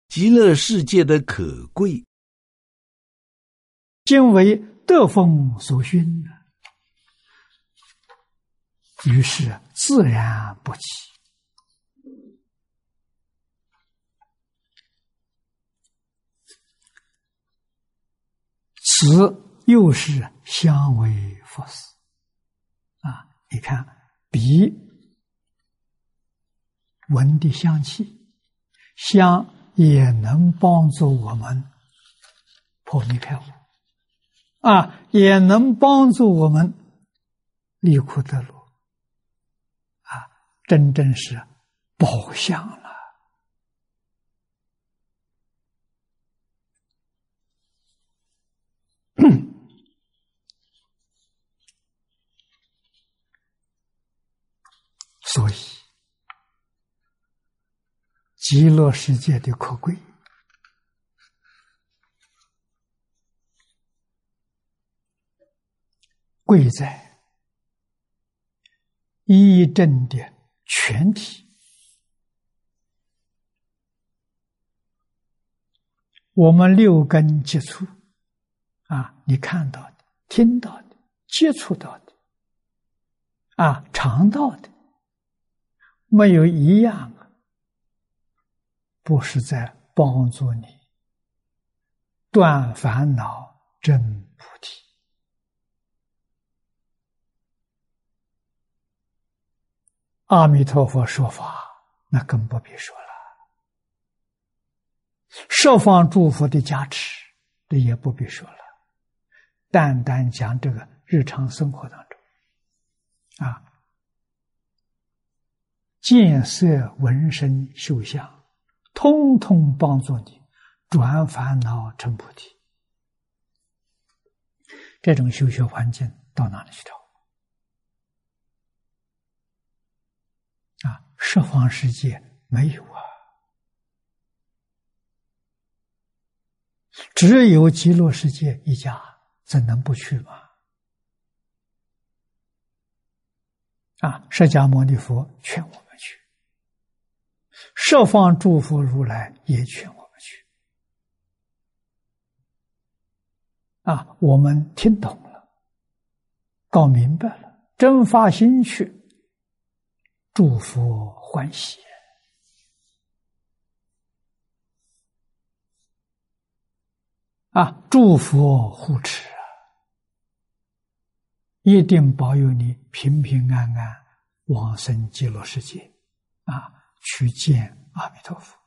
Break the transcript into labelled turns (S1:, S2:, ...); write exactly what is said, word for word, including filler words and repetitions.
S1: 极乐世界的可贵，
S2: 今为得风所熏，于是自然不起。此又是香为佛事啊！你看，鼻闻的香气，香也能帮助我们破迷开悟啊，也能帮助我们离苦得乐啊，真正是宝相了。所以，极乐世界的可贵，贵在一正的全体。我们六根接触啊，你看到的、听到的、接触到的啊，尝到的，没有一样啊，不是在帮助你断烦恼、证菩提。阿弥陀佛说法，那更不必说了。十方诸佛的加持，这也不必说了。单单讲这个日常生活当中，啊，见色闻声嗅相，通通帮助你转烦恼成菩提。这种修学环境到哪里去找？啊，十方世界没有啊，只有极乐世界一家，怎能不去嘛？啊，释迦牟尼佛劝我们去，十方诸佛如来也劝我们去。啊，我们听懂了，搞明白了，真发心去，诸佛欢喜啊！诸佛护持啊，一定保佑你平平安安往生极乐世界啊，去见阿弥陀佛。